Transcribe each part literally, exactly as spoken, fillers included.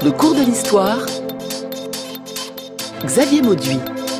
Le cours de l'histoire, Xavier Mauduit.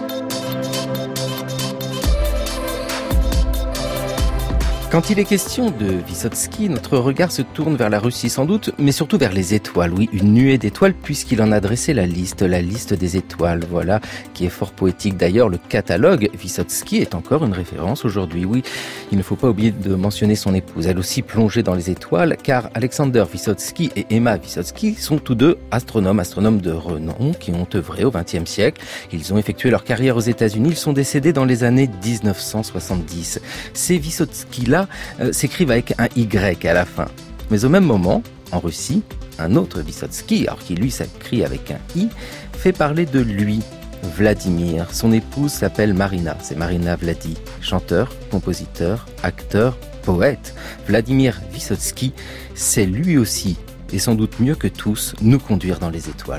Quand il est question de Vysotsky, notre regard se tourne vers la Russie sans doute, mais surtout vers les étoiles. Oui, une nuée d'étoiles puisqu'il en a dressé la liste, la liste des étoiles. Voilà, qui est fort poétique. D'ailleurs, le catalogue Vysotsky est encore une référence aujourd'hui. Oui, il ne faut pas oublier de mentionner son épouse, elle aussi plongée dans les étoiles, car Alexander Vysotsky et Emma Vysotsky sont tous deux astronomes, astronomes de renom qui ont œuvré au vingtième siècle. Ils ont effectué leur carrière aux États-Unis. Ils sont décédés dans les années dix-neuf cent soixante-dix. Ces Vysotsky-là Euh, s'écrivent avec un Y à la fin. Mais au même moment, en Russie, un autre Vysotsky, alors qui lui s'écrit avec un I, fait parler de lui, Vladimir. Son épouse s'appelle Marina, c'est Marina Vladi, chanteur, compositeur, acteur, poète. Vladimir Vysotsky sait lui aussi, et sans doute mieux que tous, nous conduire dans les étoiles.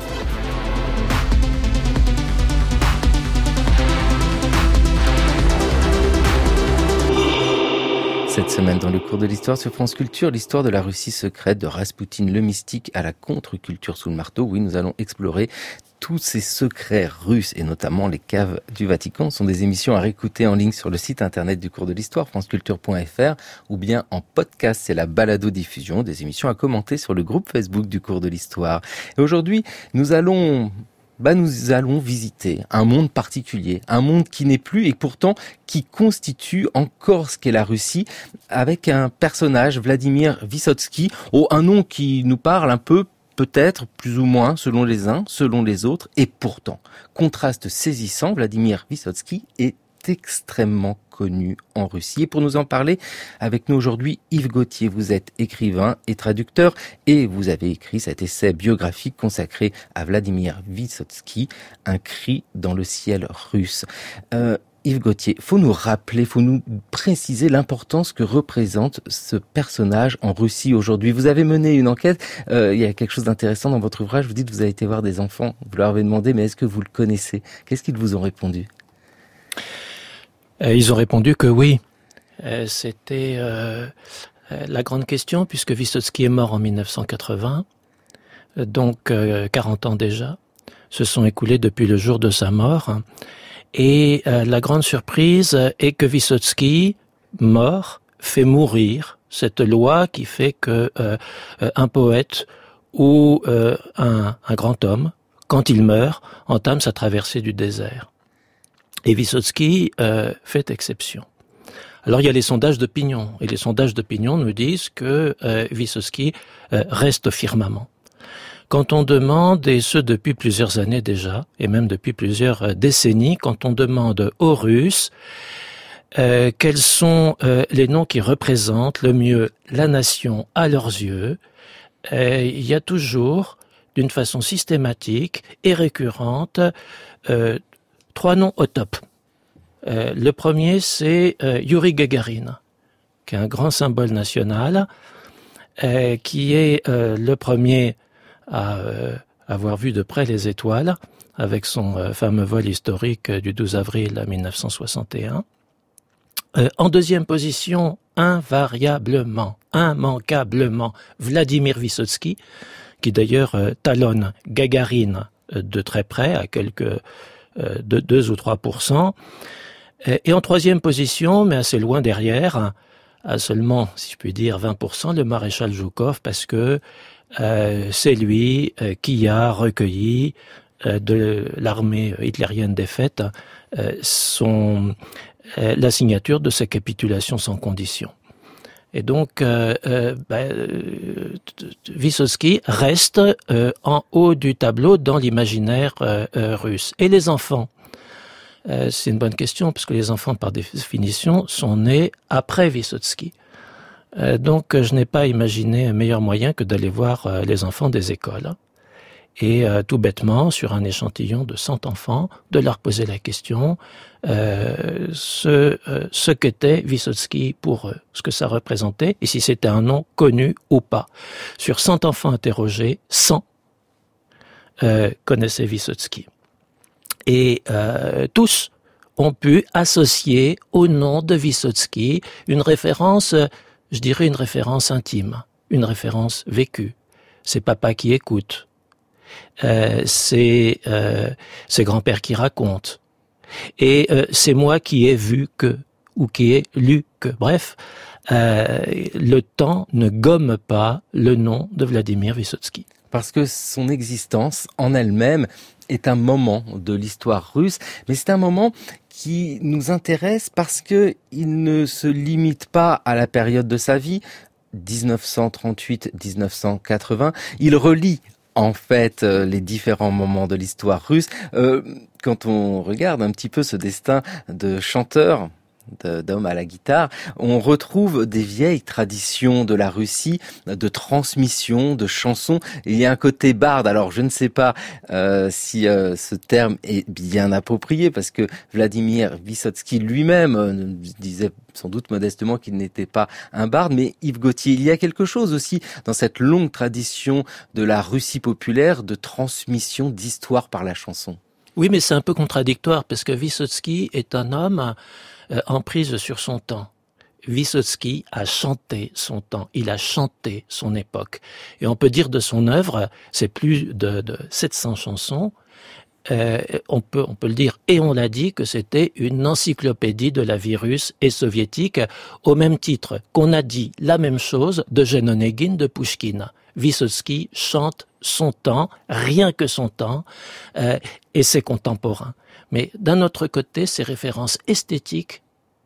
Cette semaine, dans le cours de l'histoire sur France Culture, l'histoire de la Russie secrète, de Raspoutine le mystique à la contre-culture sous le marteau. Oui, nous allons explorer tous ces secrets russes et notamment les caves du Vatican. Ce sont des émissions à réécouter en ligne sur le site internet du cours de l'histoire, franceculture point f r, ou bien en podcast, c'est la balado-diffusion des émissions à commenter sur le groupe Facebook du cours de l'histoire. Et aujourd'hui, nous allons... Bah, nous allons visiter un monde particulier, un monde qui n'est plus et pourtant qui constitue encore ce qu'est la Russie, avec un personnage, Vladimir Vysotsky, oh, un nom qui nous parle un peu, peut-être, plus ou moins, selon les uns, selon les autres, et pourtant, contraste saisissant, Vladimir Vysotsky est extrêmement connu en Russie. Et pour nous en parler, avec nous aujourd'hui, Yves Gauthier. Vous êtes écrivain et traducteur et vous avez écrit cet essai biographique consacré à Vladimir Vysotsky, Un cri dans le ciel russe. Euh, Yves Gauthier, faut nous rappeler, faut nous préciser l'importance que représente ce personnage en Russie aujourd'hui. Vous avez mené une enquête, euh, il y a quelque chose d'intéressant dans votre ouvrage, vous dites que vous avez été voir des enfants, vous leur avez demandé, mais est-ce que vous le connaissez? Qu'est-ce qu'ils vous ont répondu? Ils ont répondu que oui. C'était euh, la grande question, puisque Vysotsky est mort en dix-neuf cent quatre-vingts, donc euh, quarante ans déjà, se sont écoulés depuis le jour de sa mort. Et euh, la grande surprise est que Vysotsky, mort, fait mourir cette loi qui fait que euh, un poète ou euh, un, un grand homme, quand il meurt, entame sa traversée du désert. Et Vysotsky euh, fait exception. Alors il y a les sondages d'opinion, et les sondages d'opinion nous disent que euh, Vysotsky euh, reste au firmament. Quand on demande, et ce depuis plusieurs années déjà, et même depuis plusieurs euh, décennies, quand on demande aux Russes euh, quels sont euh, les noms qui représentent le mieux la nation à leurs yeux, euh, il y a toujours, d'une façon systématique et récurrente, euh, trois noms au top. Euh, le premier, c'est euh, Yuri Gagarin, qui est un grand symbole national, euh, qui est euh, le premier à euh, avoir vu de près les étoiles, avec son euh, fameux vol historique du douze avril dix-neuf cent soixante et un. Euh, en deuxième position, invariablement, immanquablement, Vladimir Vysotsky, qui d'ailleurs euh, talonne Gagarine euh, de très près, à quelques de deux ou trois pour cent. Et en troisième position, mais assez loin derrière, à seulement, si je puis dire, vingt pour cent, le maréchal Zhukov, parce que euh, c'est lui euh, qui a recueilli euh, de l'armée hitlérienne défaite euh, son, euh, la signature de sa capitulation sans condition. Et donc, euh, euh, ben, euh, Vysotsky reste euh, en haut du tableau dans l'imaginaire euh, euh, russe. Et les enfants, euh, c'est une bonne question, parce que les enfants, par définition, sont nés après Vysotsky. Euh, donc, je n'ai pas imaginé un meilleur moyen que d'aller voir euh, les enfants des écoles. Et euh, tout bêtement, sur un échantillon de cent enfants, de leur poser la question euh, ce, euh, ce qu'était Vysotsky pour eux, ce que ça représentait, et si c'était un nom connu ou pas. Sur cent enfants interrogés, cent euh, connaissaient Vysotsky. Et euh, tous ont pu associer au nom de Vysotsky une référence, je dirais une référence intime, une référence vécue. C'est papa qui écoute, Euh, c'est euh, c'est grand-père qui raconte. Et euh, c'est moi qui ai vu que, ou qui ai lu que. Bref, euh, le temps ne gomme pas le nom de Vladimir Vysotsky. Parce que son existence en elle-même est un moment de l'histoire russe, mais c'est un moment qui nous intéresse parce que il ne se limite pas à la période de sa vie, dix-neuf cent trente-huit à dix-neuf cent quatre-vingts. Il relie en fait les différents moments de l'histoire russe. Euh, quand on regarde un petit peu ce destin de chanteur, d'homme à la guitare, on retrouve des vieilles traditions de la Russie, de transmission, de chansons. Il y a un côté barde. Alors, je ne sais pas euh, si euh, ce terme est bien approprié, parce que Vladimir Vysotsky lui-même euh, disait sans doute modestement qu'il n'était pas un barde, mais Yves Gauthier, il y a quelque chose aussi dans cette longue tradition de la Russie populaire, de transmission d'histoire par la chanson. Oui, mais c'est un peu contradictoire, parce que Vysotsky est un homme Euh, en prise sur son temps. Vysotsky a chanté son temps, il a chanté son époque. Et on peut dire de son œuvre, c'est plus de, de sept cents chansons, euh, on peut, on peut le dire, et on l'a dit, que c'était une encyclopédie de la vie russe et soviétique, au même titre qu'on a dit la même chose d'Eugène Onegin, de Pouchkine. Vysotsky chante son temps, rien que son temps, euh, et ses contemporains. Mais d'un autre côté, ces références esthétiques,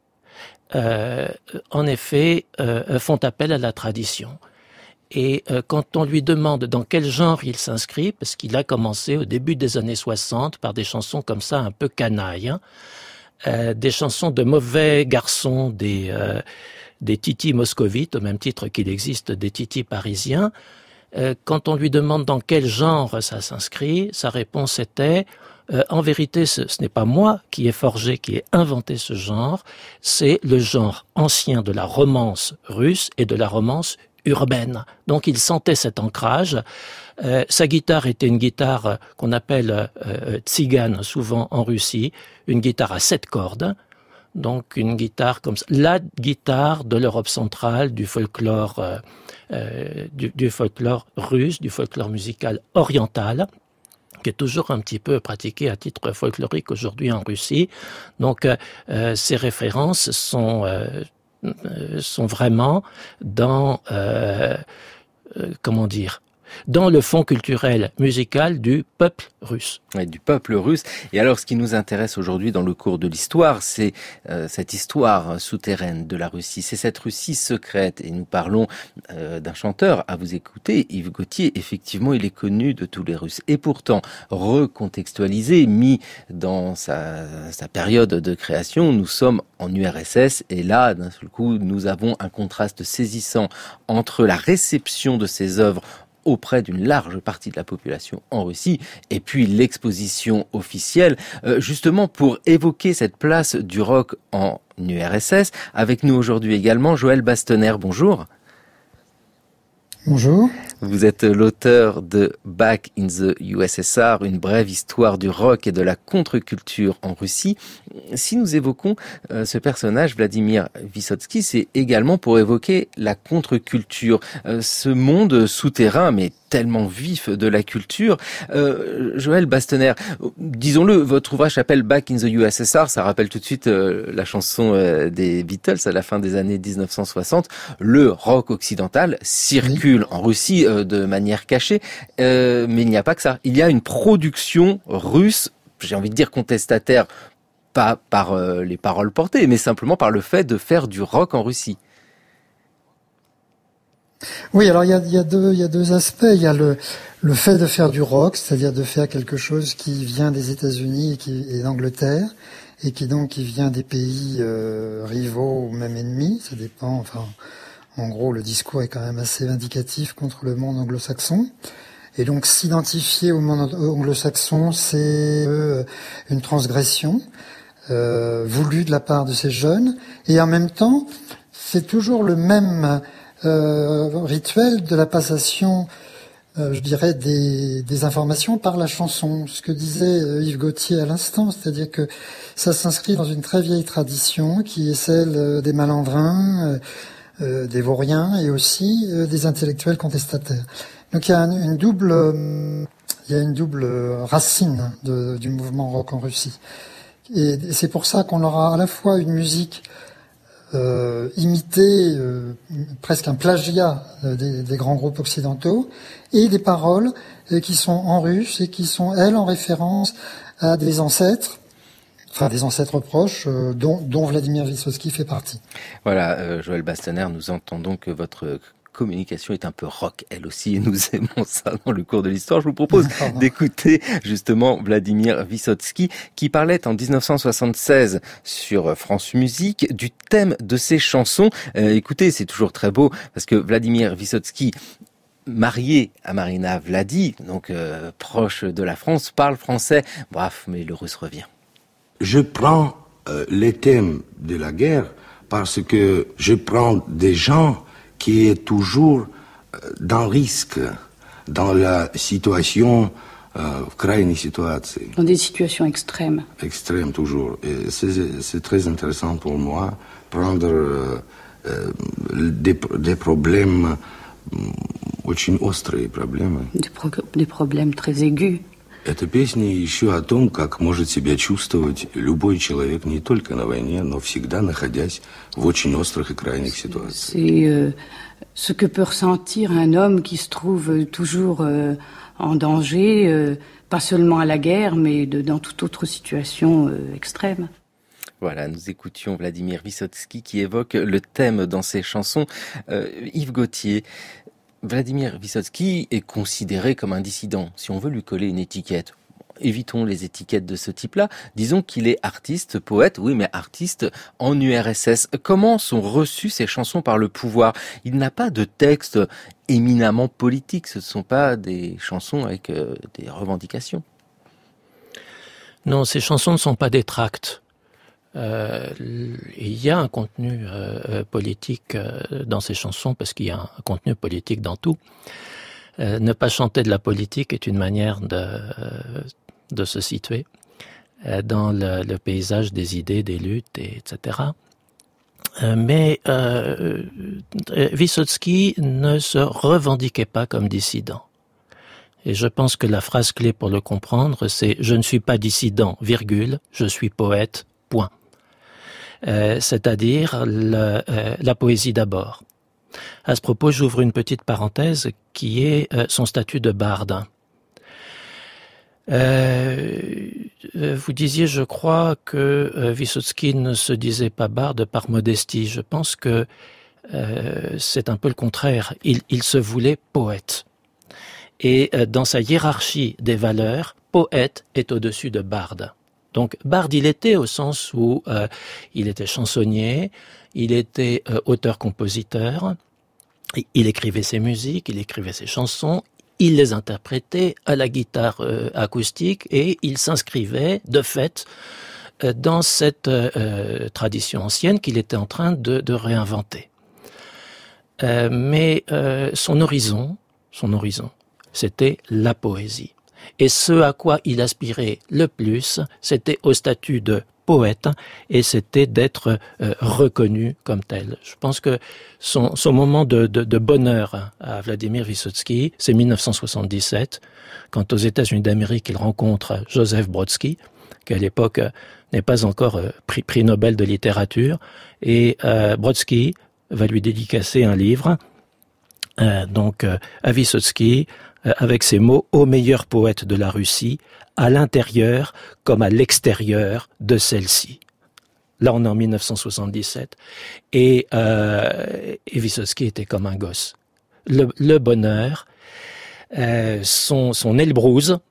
euh, en effet, euh, font appel à la tradition. Et euh, quand on lui demande dans quel genre il s'inscrit, parce qu'il a commencé au début des années soixante par des chansons comme ça, un peu canailles, hein, euh, des chansons de mauvais garçons, des, euh, des titis moscovites, au même titre qu'il existe des titis parisiens. Euh, quand on lui demande dans quel genre ça s'inscrit, sa réponse était Euh, en vérité, ce, ce n'est pas moi qui ai forgé, qui ai inventé ce genre, c'est le genre ancien de la romance russe et de la romance urbaine. Donc il sentait cet ancrage. Euh, sa guitare était une guitare qu'on appelle euh, tzigane, souvent en Russie, une guitare à sept cordes. Donc une guitare comme ça, la guitare de l'Europe centrale, du folklore, euh, euh, du, du folklore russe, du folklore musical oriental, qui est toujours un petit peu pratiqué à titre folklorique aujourd'hui en Russie. Donc, euh, ces références sont euh, sont vraiment dans euh, euh, comment dire, dans le fond culturel musical du peuple russe. Ouais, du peuple russe. Et alors, ce qui nous intéresse aujourd'hui dans le cours de l'histoire, c'est euh, cette histoire souterraine de la Russie. C'est cette Russie secrète. Et nous parlons euh, d'un chanteur à vous écouter, Yves Gauthier. Effectivement, il est connu de tous les Russes. Et pourtant, recontextualisé, mis dans sa, sa période de création, nous sommes en U R S S. Et là, d'un seul coup, nous avons un contraste saisissant entre la réception de ses œuvres auprès d'une large partie de la population en Russie, et puis l'exposition officielle, euh, justement pour évoquer cette place du rock en U R S S. Avec nous aujourd'hui également, Joël Bastener, bonjour. Bonjour. Vous êtes l'auteur de Back in the U S S R, une brève histoire du rock et de la contre-culture en Russie. Si nous évoquons euh, ce personnage, Vladimir Vysotsky, c'est également pour évoquer la contre-culture, euh, ce monde souterrain, mais tellement vif de la culture. Euh, Joël Bastener, disons-le, votre ouvrage s'appelle Back in the U S S R, ça rappelle tout de suite euh, la chanson euh, des Beatles à la fin des années dix-neuf cent soixante. Le rock occidental circule oui. en Russie euh, de manière cachée, euh, mais il n'y a pas que ça. Il y a une production russe, j'ai envie de dire contestataire, pas par euh, les paroles portées, mais simplement par le fait de faire du rock en Russie. Oui, alors il y a, il y a deux, il y a deux aspects. Il y a le, le fait de faire du rock, c'est-à-dire de faire quelque chose qui vient des États-Unis et, qui, et d'Angleterre, et qui donc qui vient des pays euh, rivaux ou même ennemis. Ça dépend. Enfin, en gros, le discours est quand même assez vindicatif contre le monde anglo-saxon. Et donc, s'identifier au monde anglo-saxon, c'est euh, une transgression euh, voulue de la part de ces jeunes, et en même temps, c'est toujours le même Euh, rituel de la passation, euh, je dirais, des, des informations par la chanson. Ce que disait euh, Yves Gauthier à l'instant, c'est-à-dire que ça s'inscrit dans une très vieille tradition qui est celle euh, des malandrins, euh, euh, des vauriens et aussi euh, des intellectuels contestataires. Donc il y a une, une double, euh, il y a une double racine de, du mouvement rock en Russie. Et c'est pour ça qu'on aura à la fois une musique euh, imitée, euh, presque un plagiat des, des grands groupes occidentaux, et des paroles euh, qui sont en russe et qui sont, elles, en référence à des ancêtres, enfin des ancêtres proches, euh, dont, dont Vladimir Vysotsky fait partie. Voilà, euh, Joël Bastenner, nous entendons que votre communication est un peu rock, elle aussi, et nous aimons ça dans le cours de l'histoire. Je vous propose Pardon. d'écouter justement Vladimir Vysotsky, qui parlait en dix-neuf cent soixante-seize sur France Musique du thème de ses chansons. Euh, écoutez, c'est toujours très beau, parce que Vladimir Vysotsky, marié à Marina Vladi, donc euh, proche de la France, parle français. Bref, mais le russe revient. Je prends euh, les thèmes de la guerre parce que je prends des gens qui est toujours dans le risque, dans la situation, euh, крайней ситуации. Dans des situations extrêmes. Extrêmes, toujours. Et c'est, c'est très intéressant pour moi, prendre euh, euh, des, des problèmes, очень острые проблемы. Des, pro- des problèmes très aigus. Эта песня еще о том, как может себя чувствовать любой человек не только на войне, но всегда находясь в очень острых и крайних ситуациях. C'est euh, ce que peut ressentir un homme qui se trouve toujours euh, en danger, euh, pas seulement à la guerre, mais de, dans toute autre situation euh, extrême. Voilà, nous écoutions Vladimir Vysotsky qui évoque le thème dans ses chansons. Euh, Yves Gauthier, Vladimir Vysotsky est considéré comme un dissident. Si on veut lui coller une étiquette, évitons les étiquettes de ce type-là. Disons qu'il est artiste, poète, oui, mais artiste en U R S S. Comment sont reçues ces chansons par le pouvoir ? Il n'a pas de texte éminemment politique. Ce ne sont pas des chansons avec euh, des revendications. Non, ces chansons ne sont pas des tracts. Euh, il y a un contenu euh, politique euh, dans ces chansons parce qu'il y a un contenu politique dans tout. Euh, ne pas chanter de la politique est une manière de, euh, de se situer euh, dans le, le paysage des idées, des luttes, et, etc. Euh, mais euh, Vysotsky ne se revendiquait pas comme dissident. Et je pense que la phrase clé pour le comprendre, c'est « Je ne suis pas dissident, virgule, je suis poète, point ». Euh, c'est-à-dire le, euh, la poésie d'abord. À ce propos, j'ouvre une petite parenthèse qui est euh, son statut de barde. Euh, vous disiez, je crois, que euh, Vysotsky ne se disait pas barde par modestie. Je pense que euh, c'est un peu le contraire. Il, il se voulait poète. Et euh, dans sa hiérarchie des valeurs, poète est au-dessus de barde. Donc, barde, il était au sens où euh, il était chansonnier, il était euh, auteur-compositeur, il écrivait ses musiques, il écrivait ses chansons, il les interprétait à la guitare euh, acoustique et il s'inscrivait de fait euh, dans cette euh, tradition ancienne qu'il était en train de, de réinventer. Euh, mais euh, son horizon, son horizon, c'était la poésie. Et ce à quoi il aspirait le plus, c'était au statut de poète et c'était d'être euh, reconnu comme tel. Je pense que son, son moment de, de, de bonheur à Vladimir Vysotsky, c'est dix-neuf cent soixante-dix-sept, quand aux États-Unis d'Amérique il rencontre Joseph Brodsky, qui à l'époque euh, n'est pas encore euh, prix, prix Nobel de littérature, et euh, Brodsky va lui dédicacer un livre, euh, donc euh, à Vysotsky, avec ces mots « Ô meilleur poète de la Russie, à l'intérieur comme à l'extérieur de celle-ci ». Là, on est en dix-neuf cent soixante-dix-sept. Et, euh, et Vysotsky était comme un gosse. Le, le bonheur, euh, son, son Elbrouz,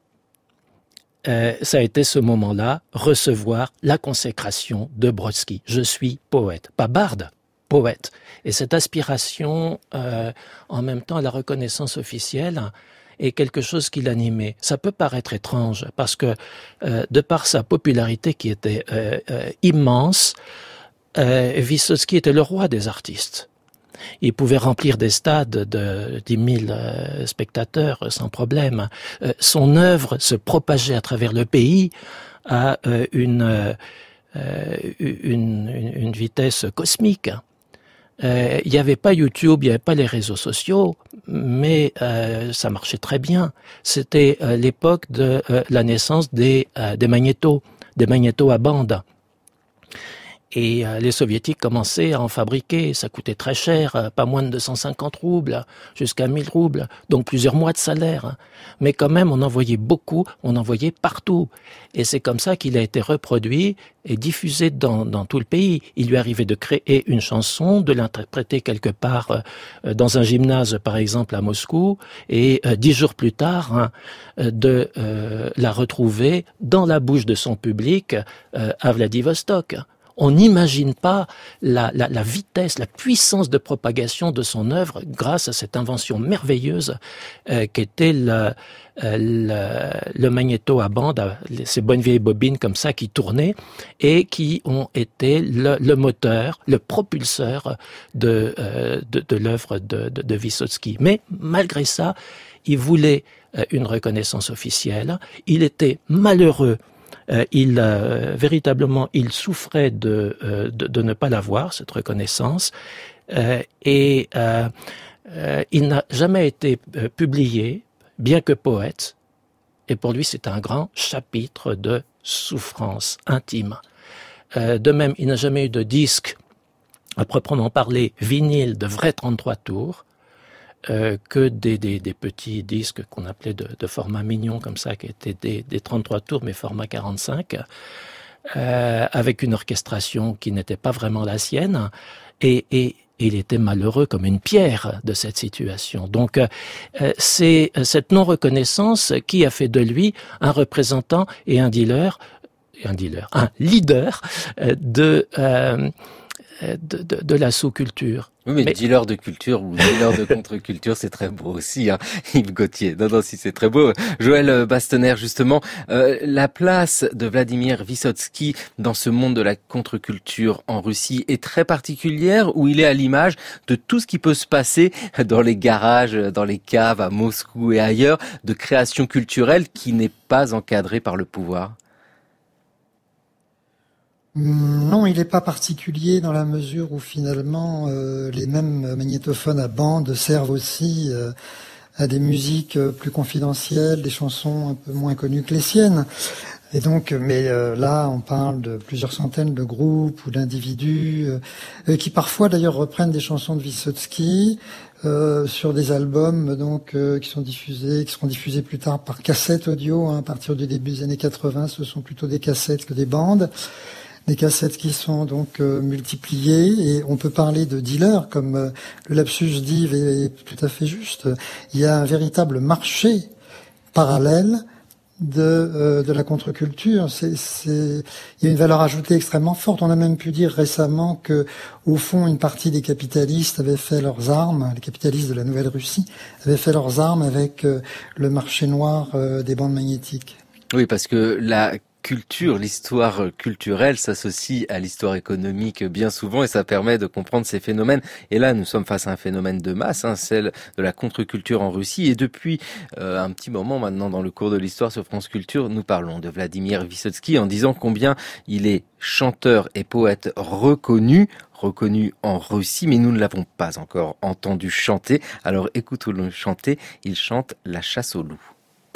euh, ça a été ce moment-là, recevoir la consécration de Brodsky. Je suis poète, pas barde. Poète. Et cette aspiration, euh, en même temps à la reconnaissance officielle, est quelque chose qui l'animait. Ça peut paraître étrange, parce que euh, de par sa popularité qui était euh, euh, immense, euh, Vysotsky était le roi des artistes. Il pouvait remplir des stades de dix mille euh, spectateurs sans problème. Euh, son œuvre se propageait à travers le pays à euh, une, euh, une, une, une vitesse cosmique. Euh, il n'y avait pas YouTube, il n'y avait pas les réseaux sociaux, mais euh, ça marchait très bien. C'était euh, l'époque de euh, la naissance des, euh, des magnétos, des magnétos à bande. Et euh, les soviétiques commençaient à en fabriquer, ça coûtait très cher, euh, pas moins de deux cent cinquante roubles, jusqu'à mille roubles, donc plusieurs mois de salaire. Mais quand même, on en voyait beaucoup, on en voyait partout. Et c'est comme ça qu'il a été reproduit et diffusé dans, dans tout le pays. Il lui arrivait de créer une chanson, de l'interpréter quelque part euh, dans un gymnase, par exemple, à Moscou, et euh, dix jours plus tard, hein, de euh, la retrouver dans la bouche de son public euh, à Vladivostok. On n'imagine pas la, la, la vitesse, la puissance de propagation de son œuvre grâce à cette invention merveilleuse euh, qu'était le, euh, le, le magnéto à bande, ces bonnes vieilles bobines comme ça qui tournaient et qui ont été le, le moteur, le propulseur de, euh, de, de l'œuvre de, de, de Vysotsky. Mais malgré ça, il voulait euh, une reconnaissance officielle. Il était malheureux. Euh, il euh, véritablement, il souffrait de, euh, de de ne pas l'avoir, cette reconnaissance, euh, et euh, euh, il n'a jamais été euh, publié, bien que poète. Et pour lui, c'est un grand chapitre de souffrance intime. Euh, de même, il n'a jamais eu de disque, à proprement parler, vinyle de vrai trente-trois tours. Euh, que des, des, des petits disques qu'on appelait de, de format mignon comme ça, qui étaient des, des trente-trois tours mais format quarante-cinq, euh, avec une orchestration qui n'était pas vraiment la sienne, et, et, et il était malheureux comme une pierre de cette situation. Donc euh, c'est cette non-reconnaissance qui a fait de lui un représentant et un dealer, un dealer, un leader de euh, De, de, de la sous-culture. Oui, mais, mais dealer de culture ou dealer de contre-culture, c'est très beau aussi, hein, Yves Gauthier. Non, non, si c'est très beau. Joël Bastener, justement, euh, la place de Vladimir Vysotsky dans ce monde de la contre-culture en Russie est très particulière, où il est à l'image de tout ce qui peut se passer dans les garages, dans les caves à Moscou et ailleurs, de création culturelle qui n'est pas encadrée par le pouvoir. Non, il n'est pas particulier dans la mesure où finalement euh, les mêmes magnétophones à bande servent aussi euh, à des musiques euh, plus confidentielles, des chansons un peu moins connues que les siennes. Et donc, mais euh, là, on parle de plusieurs centaines de groupes ou d'individus euh, qui parfois d'ailleurs reprennent des chansons de Vysotsky euh, sur des albums donc euh, qui sont diffusés, qui seront diffusés plus tard par cassette audio. Hein, à partir du début des années quatre-vingts, ce sont plutôt des cassettes que des bandes. Des cassettes qui sont donc euh, multipliées, et on peut parler de dealers, comme euh, le lapsus d'Yves est, est tout à fait juste. Il y a un véritable marché parallèle de euh, de la contre-culture. C'est, c'est, il y a une valeur ajoutée extrêmement forte. On a même pu dire récemment que, au fond, une partie des capitalistes avaient fait leurs armes, les capitalistes de la Nouvelle-Russie avaient fait leurs armes avec euh, le marché noir euh, des bandes magnétiques. Oui, parce que la culture, l'histoire culturelle s'associe à l'histoire économique bien souvent, et ça permet de comprendre ces phénomènes. Et là, nous sommes face à un phénomène de masse, hein, celle de la contre-culture en Russie. Et depuis euh, un petit moment maintenant, dans le cours de l'histoire sur France Culture, nous parlons de Vladimir Vysotsky en disant combien il est chanteur et poète reconnu, reconnu en Russie, mais nous ne l'avons pas encore entendu chanter. Alors écoutons-le chanter. Il chante La chasse au loup.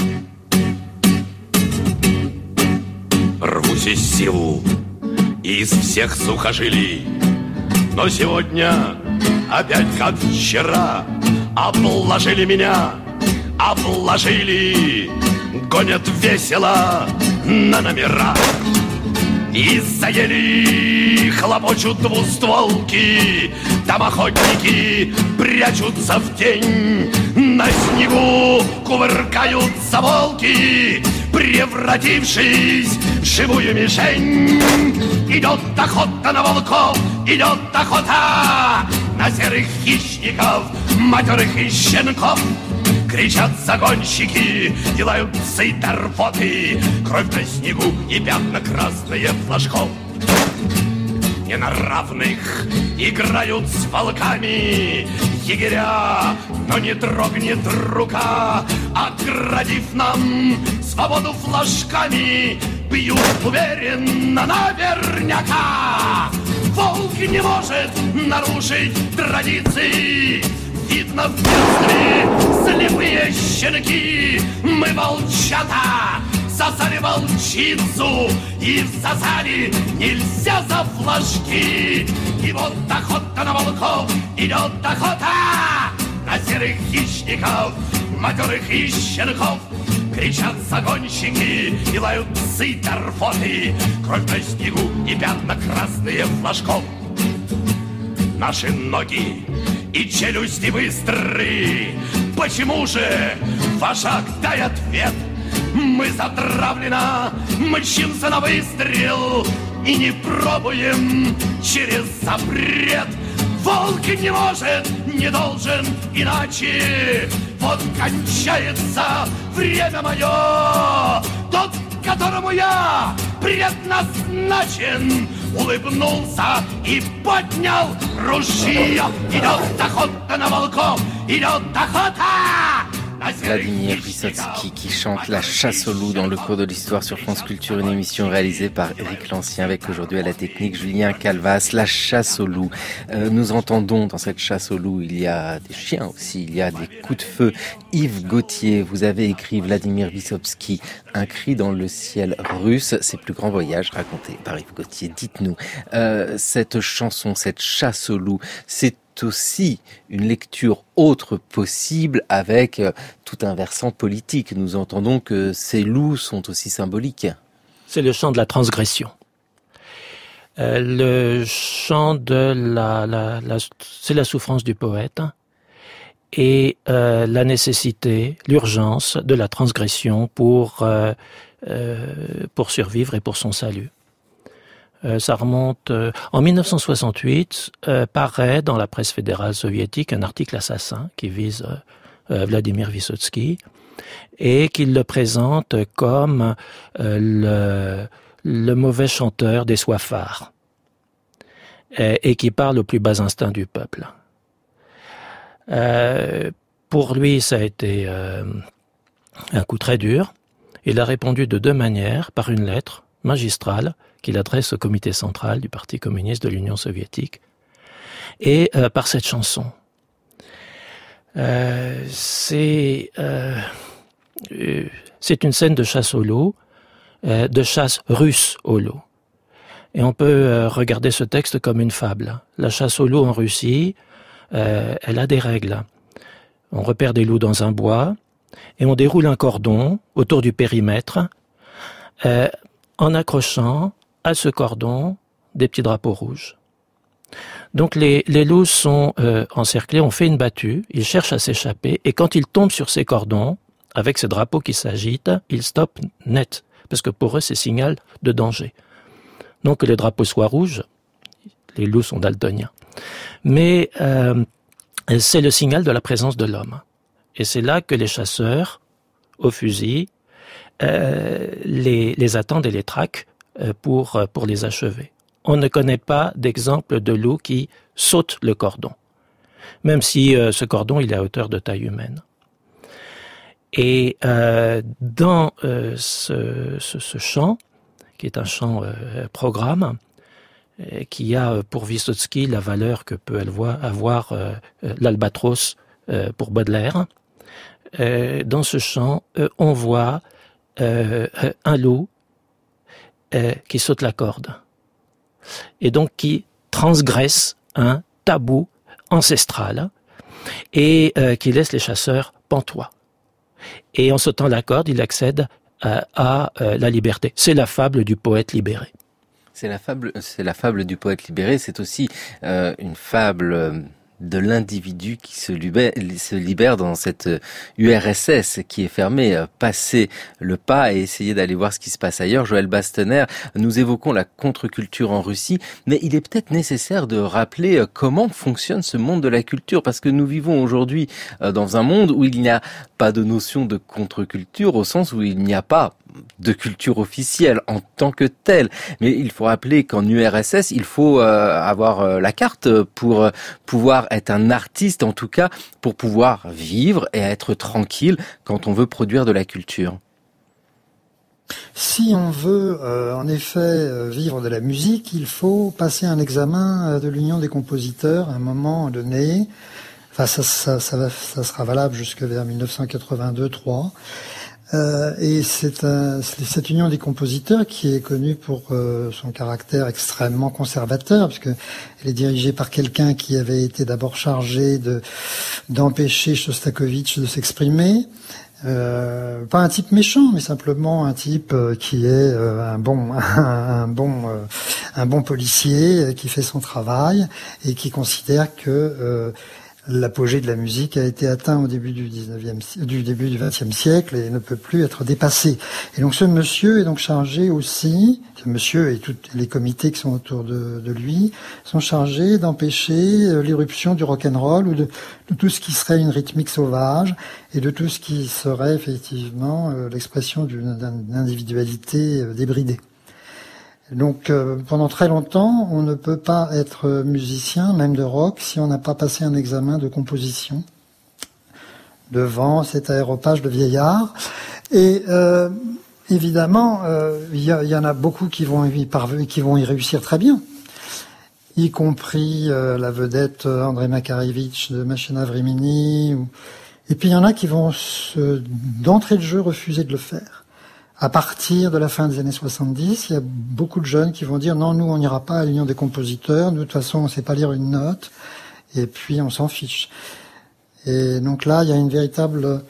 Рвусь из силу, из всех сухожилий, но сегодня опять как вчера обложили меня, обложили, гонят весело на номера. Из-за ели хлопочут двустволки, там охотники прячутся в тень, на снегу кувыркаются волки, превратившись в живую мишень. Идет охота на волков, идет охота на серых хищников, матерых и щенков. Кричат загонщики, делаются и торфоты, кровь на снегу и пятна красные флажков. Не на равных играют с волками егеря, но не дрогнет рука, отградив нам свободу флажками, бьют уверенно наверняка. волк не может нарушить традиции. Видно в детстве слепые щенки. Мы волчата сосали волчицу и всосали нельзя за флажки. И вот охота на волков, идет охота на серых хищников, матерых и щенков. Кричат загонщики и лают псы торфоты. Кровь на снегу и пятна красные флажков. Наши ноги и челюсти быстры. Почему же, вожак, дай ответ? Мы затравлено мчимся на выстрел и не пробуем через запрет. Волк не может, не должен иначе. Вот кончается время мое. Тот, которому я предназначен, улыбнулся и поднял ружье. Идет охота на волков, идет охота. Vladimir Vysotsky qui chante La chasse au loup dans le cours de l'histoire sur France Culture, une émission réalisée par Éric Lancien avec aujourd'hui à la technique Julien Calvas. La chasse au loup. Euh, nous entendons dans cette chasse au loup, il y a des chiens aussi, il y a des coups de feu. Yves Gauthier, vous avez écrit Vladimir Vysotsky, Un cri dans le ciel russe, ses plus grands voyages racontés par Yves Gauthier. Dites-nous, euh, cette chanson, cette chasse au loup, c'est aussi une lecture autre possible avec tout un versant politique. Nous entendons que ces loups sont aussi symboliques. C'est le chant de la transgression. Euh, le chant de la, la, la, c'est la souffrance du poète et euh, la nécessité, l'urgence de la transgression pour euh, euh, pour survivre et pour son salut. Euh, ça remonte euh, en dix-neuf cent soixante-huit, euh, paraît dans la presse fédérale soviétique un article assassin qui vise euh, euh, Vladimir Vysotsky et qui le présente comme euh, le, le mauvais chanteur des soifards et, et qui parle aux plus bas instincts du peuple. Euh, pour lui, ça a été euh, un coup très dur. Il a répondu de deux manières, par une lettre magistrale qu'il adresse au comité central du Parti communiste de l'Union soviétique, et euh, par cette chanson. Euh, c'est euh, euh, c'est une scène de chasse au loup, euh, de chasse russe au loup. Et on peut euh, regarder ce texte comme une fable. La chasse au loup en Russie, euh, elle a des règles. On repère des loups dans un bois, et on déroule un cordon autour du périmètre, euh, en accrochant à ce cordon des petits drapeaux rouges. Donc les, les loups sont euh, encerclés, on fait une battue, ils cherchent à s'échapper, et quand ils tombent sur ces cordons, avec ces drapeaux qui s'agitent, ils stoppent net, parce que pour eux c'est signal de danger. Donc que les drapeaux soient rouges, les loups sont daltoniens, mais euh, c'est le signal de la présence de l'homme. Et c'est là que les chasseurs, au fusil, euh, les, les attendent et les traquent pour pour les achever. On ne connaît pas d'exemple de loup qui saute le cordon, même si euh, ce cordon il est à hauteur de taille humaine. Et euh, dans euh, ce, ce, ce chant, qui est un chant euh, programme, euh, qui a pour Vysotsky la valeur que peut avoir euh, l'albatros euh, pour Baudelaire, euh, dans ce chant, euh, on voit euh, un loup Euh, qui saute la corde et donc qui transgresse un tabou ancestral et euh, qui laisse les chasseurs pantois. Et en sautant la corde, il accède euh, à euh, la liberté. C'est la fable du poète libéré. C'est la fable, c'est la fable du poète libéré. C'est aussi euh, une fable euh, de l'individu qui se libère, se libère dans cette U R S S qui est fermée, passer le pas et essayer d'aller voir ce qui se passe ailleurs. Joël Bastener, nous évoquons la contre-culture en Russie, mais il est peut-être nécessaire de rappeler comment fonctionne ce monde de la culture, parce que nous vivons aujourd'hui dans un monde où il n'y a pas de notion de contre-culture, au sens où il n'y a pas de culture officielle en tant que telle. Mais il faut rappeler qu'en U R S S, il faut euh, avoir euh, la carte pour euh, pouvoir être un artiste, en tout cas, pour pouvoir vivre et être tranquille quand on veut produire de la culture. Si on veut, euh, en effet, euh, vivre de la musique, il faut passer un examen de l'Union des compositeurs à un moment donné. Enfin, ça, ça, ça, va, ça sera valable jusque vers dix-neuf cent quatre-vingt-deux trois. Euh, et c'est, un, c'est cette Union des compositeurs qui est connue pour euh, son caractère extrêmement conservateur, parce que elle est dirigée par quelqu'un qui avait été d'abord chargé de d'empêcher Shostakovich de s'exprimer. Euh, pas un type méchant, mais simplement un type euh, qui est euh, un bon, un, un bon, euh, un bon policier euh, qui fait son travail et qui considère que euh, l'apogée de la musique a été atteint au début du dix-neuvième, du début du vingtième siècle et ne peut plus être dépassé. Et donc ce monsieur est donc chargé aussi, ce monsieur et tous les comités qui sont autour de, de lui sont chargés d'empêcher l'éruption du rock'n'roll ou de, de tout ce qui serait une rythmique sauvage et de tout ce qui serait effectivement l'expression d'une, d'une individualité débridée. Donc euh, pendant très longtemps, on ne peut pas être musicien, même de rock, si on n'a pas passé un examen de composition devant cet aéropage de vieillards. Et euh, évidemment, euh, il y, y en a beaucoup qui vont y parvenir, qui vont y réussir très bien, y compris euh, la vedette André Makarevitch de Machina Vrimini. Ou... Et puis il y en a qui vont se, d'entrée de jeu refuser de le faire. À partir de la fin des années soixante-dix, il y a beaucoup de jeunes qui vont dire non, nous on n'ira pas à l'Union des compositeurs, nous de toute façon on ne sait pas lire une note, et puis on s'en fiche. Et donc là, il y a une véritable,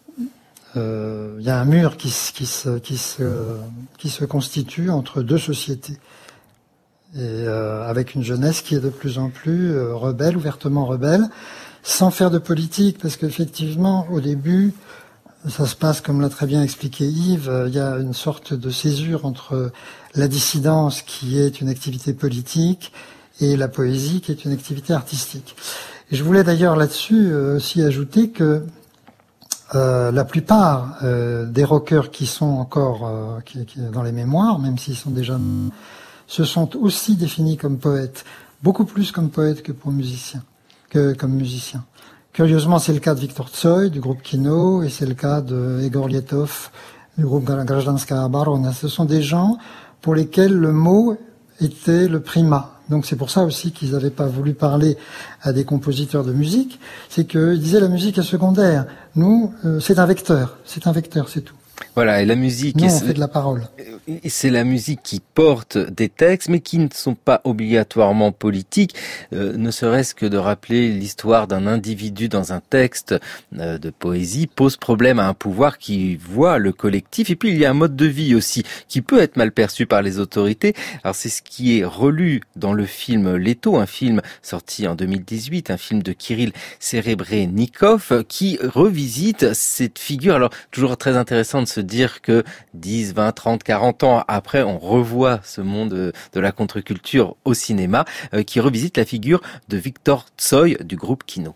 euh, il y a un mur qui, qui, se, qui, se, qui se constitue entre deux sociétés, et euh, avec une jeunesse qui est de plus en plus euh, rebelle, ouvertement rebelle, sans faire de politique, parce qu'effectivement, au début, ça se passe, comme l'a très bien expliqué Yves, il y a une sorte de césure entre la dissidence, qui est une activité politique, et la poésie, qui est une activité artistique. Et je voulais d'ailleurs là-dessus aussi ajouter que euh, la plupart euh, des rockers qui sont encore euh, qui, qui, dans les mémoires, même s'ils sont déjà... se sont aussi définis comme poètes, beaucoup plus comme poètes que pour musiciens, que comme musiciens. Curieusement, c'est le cas de Viktor Tsoi, du groupe Kino, et c'est le cas de Egor Lietov, du groupe Grajdanskaya Oborona. Ce sont des gens pour lesquels le mot était le primat. Donc c'est pour ça aussi qu'ils n'avaient pas voulu parler à des compositeurs de musique, c'est qu'ils disaient la musique est secondaire. Nous, euh, c'est un vecteur, c'est un vecteur, c'est tout. Voilà, et la musique... Nous, on fait de la parole. Et c'est la musique qui porte des textes, mais qui ne sont pas obligatoirement politiques, euh, ne serait-ce que de rappeler l'histoire d'un individu dans un texte euh, de poésie pose problème à un pouvoir qui voit le collectif. Et puis il y a un mode de vie aussi qui peut être mal perçu par les autorités. Alors c'est ce qui est relu dans le film Leto, un film sorti en deux mille dix-huit, un film de Kirill Serebrennikov, qui revisite cette figure. Alors toujours très intéressant de se dire que dix, vingt, trente, quarante ans après, on revoit ce monde de la contre-culture au cinéma, euh, qui revisite la figure de Viktor Tsoi du groupe Kino.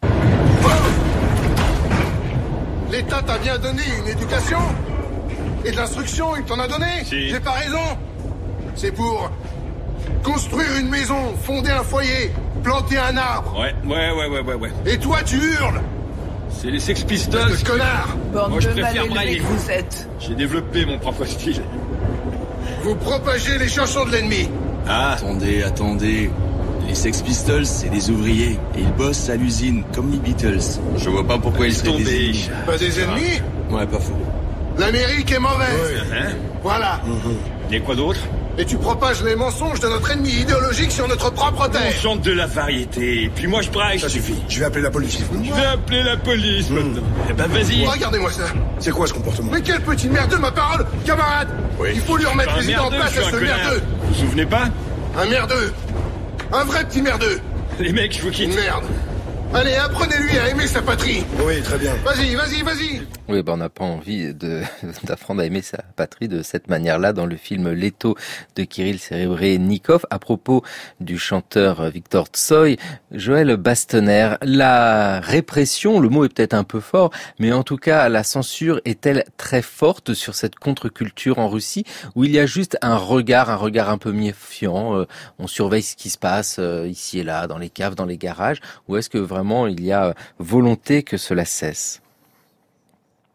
L'État t'a bien donné une éducation et de l'instruction, il t'en a donné. Si. J'ai pas raison. C'est pour construire une maison, fonder un foyer, planter un arbre. Ouais, ouais, ouais, ouais, ouais, ouais. Et toi, tu hurles. C'est les Sex Pistols. Ce connard. Moi, je préfère brailler. Vous êtes. J'ai développé mon propre style. Vous propagez les chansons de l'ennemi. Ah, attendez, attendez. Les Sex Pistols, c'est des ouvriers. Et ils bossent à l'usine, comme les Beatles. Je vois pas pourquoi ils seraient des ennemis. Pas des ennemis ? Ouais, pas faux. L'Amérique est mauvaise. Ouais. Hein ? Voilà. Et quoi d'autre ? Et tu propages les mensonges de notre ennemi idéologique sur notre propre terre. On chante de la variété, puis moi je braille. Ça suffit, je vais appeler la police. Je vais appeler la police mmh. maintenant. Eh ben vas-y. Regardez-moi ça. C'est quoi ce comportement ? Mais quel petit merdeux, ma parole, camarade. Oui. Il faut lui remettre les idées en place à ce merdeux. Vous vous souvenez pas ? Un merdeux. Un vrai petit merdeux. Les mecs, je vous quitte. Merde. Allez, apprenez-lui à aimer sa patrie. Oui, très bien. Vas-y, vas-y, vas-y. Oui, ben on n'a pas envie de, d'apprendre à aimer sa patrie de cette manière-là dans le film Leto de Kirill Serebrennikov. À propos du chanteur Viktor Tsoi, Joël Bastener, la répression, le mot est peut-être un peu fort, mais en tout cas la censure est-elle très forte sur cette contre-culture en Russie, où il y a juste un regard, un regard un peu méfiant, euh, on surveille ce qui se passe euh, ici et là, dans les caves, dans les garages, ou est-ce que vraiment il y a volonté que cela cesse ?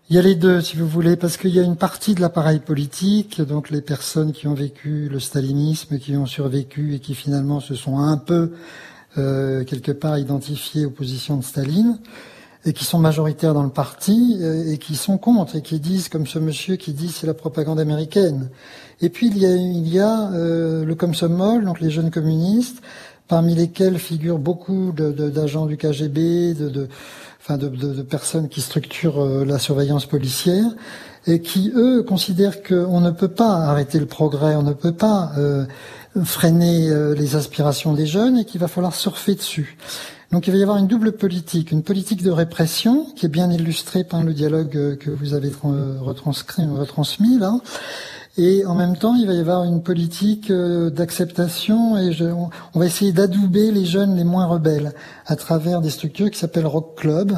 Il y a les deux, si vous voulez, parce qu'il y a une partie de l'appareil politique, donc les personnes qui ont vécu le stalinisme, qui ont survécu et qui finalement se sont un peu, euh, quelque part, identifiées aux positions de Staline, et qui sont majoritaires dans le parti, et qui sont contre, et qui disent, comme ce monsieur qui dit c'est la propagande américaine. Et puis il y a, il y a euh, le Komsomol, donc les jeunes communistes, parmi lesquels figurent beaucoup de, de, d'agents du K G B, de, de enfin de, de, de personnes qui structurent euh, la surveillance policière, et qui, eux, considèrent qu'on ne peut pas arrêter le progrès, on ne peut pas euh, freiner euh, les aspirations des jeunes, et qu'il va falloir surfer dessus. Donc il va y avoir une double politique, une politique de répression, qui est bien illustrée par le dialogue que vous avez retranscrit, retransmis là, et en même temps il va y avoir une politique d'acceptation, et je, on, on va essayer d'adouber les jeunes les moins rebelles à travers des structures qui s'appellent Rock Club,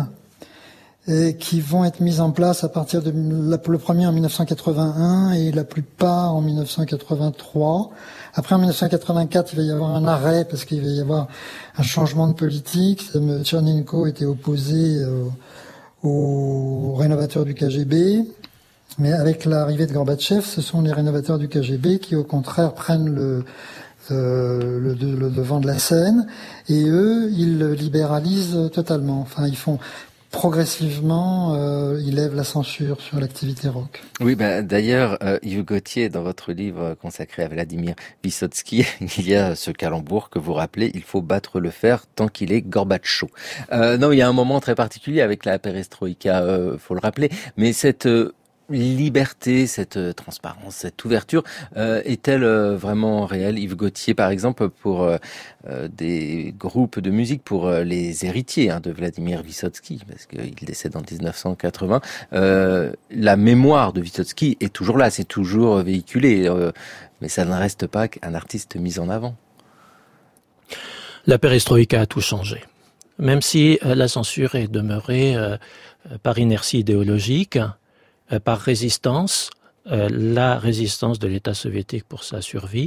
et qui vont être mises en place à partir de la, le premier en mille neuf cent quatre-vingt-un et la plupart en mille neuf cent quatre-vingt-trois. Après, en mille neuf cent quatre-vingt-quatre, il va y avoir un arrêt parce qu'il va y avoir un changement de politique. Tchernenko était opposé aux, aux rénovateurs du K G B. Mais avec l'arrivée de Gorbatchev, ce sont les rénovateurs du K G B qui, au contraire, prennent le, euh, le, le devant de la scène. Et eux, ils libéralisent totalement. Enfin, ils font... Progressivement, euh, il lève la censure sur l'activité rock. Oui, ben d'ailleurs, euh, Yves Gauthier, dans votre livre consacré à Vladimir Vysotsky, il y a ce calembour que vous rappelez, il faut battre le fer tant qu'il est Gorbatchev. Euh, non, il y a un moment très particulier avec la perestroïka, euh, faut le rappeler, mais cette euh, liberté, cette transparence, cette ouverture, euh, est-elle euh, vraiment réelle? Yves Gauthier, par exemple, pour euh, euh, des groupes de musique, pour euh, les héritiers hein, de Vladimir Vysotsky, parce qu'il décède en dix-neuf cent quatre-vingts, euh, la mémoire de Vysotsky est toujours là, c'est toujours véhiculé, euh, mais ça ne reste pas qu'un artiste mis en avant. La perestroïka a tout changé. Même si euh, la censure est demeurée euh, par inertie idéologique, par résistance, euh, la résistance de l'État soviétique pour sa survie,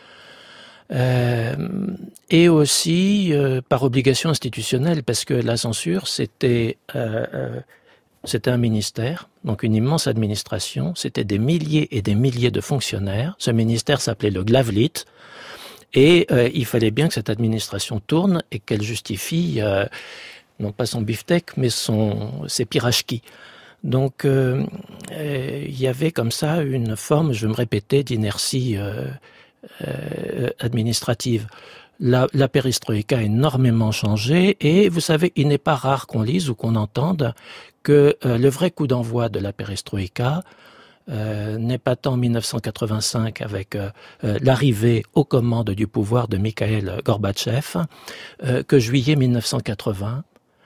euh, et aussi euh, par obligation institutionnelle, parce que la censure, c'était euh, euh, c'était un ministère, donc une immense administration, c'était des milliers et des milliers de fonctionnaires. Ce ministère s'appelait le Glavlit, et euh, il fallait bien que cette administration tourne et qu'elle justifie, euh, non pas son beefsteak, mais son, ses pirachki. Donc, euh, euh, il y avait comme ça une forme, je vais me répéter, d'inertie euh, euh, administrative. La, la perestroïka a énormément changé et vous savez, il n'est pas rare qu'on lise ou qu'on entende que euh, le vrai coup d'envoi de la perestroïka euh, n'est pas tant mille neuf cent quatre-vingt-cinq avec euh, euh, l'arrivée aux commandes du pouvoir de Mikhail Gorbatchev euh, que juillet mille neuf cent quatre-vingts.